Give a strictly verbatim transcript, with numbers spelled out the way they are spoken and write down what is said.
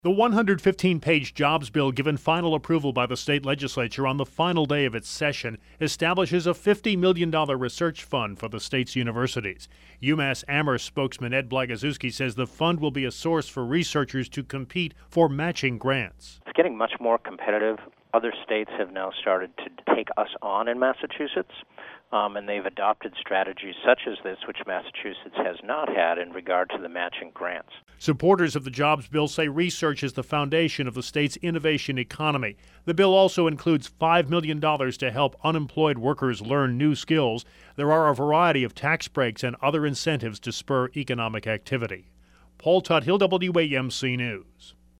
The one hundred fifteen page jobs bill, given final approval by the state legislature on the final day of its session, establishes a fifty million dollars research fund for the state's universities. UMass Amherst spokesman Ed Blagozewski says the fund will be a source for researchers to compete for matching grants. It's getting much more competitive. Other states have now started to take us on in Massachusetts, um, and they've adopted strategies such as this, which Massachusetts has not had in regard to the matching grants. Supporters of the jobs bill say research is the foundation of the state's innovation economy. The bill also includes five million dollars to help unemployed workers learn new skills. There are a variety of tax breaks and other incentives to spur economic activity. Paul Tuthill, W A M C News.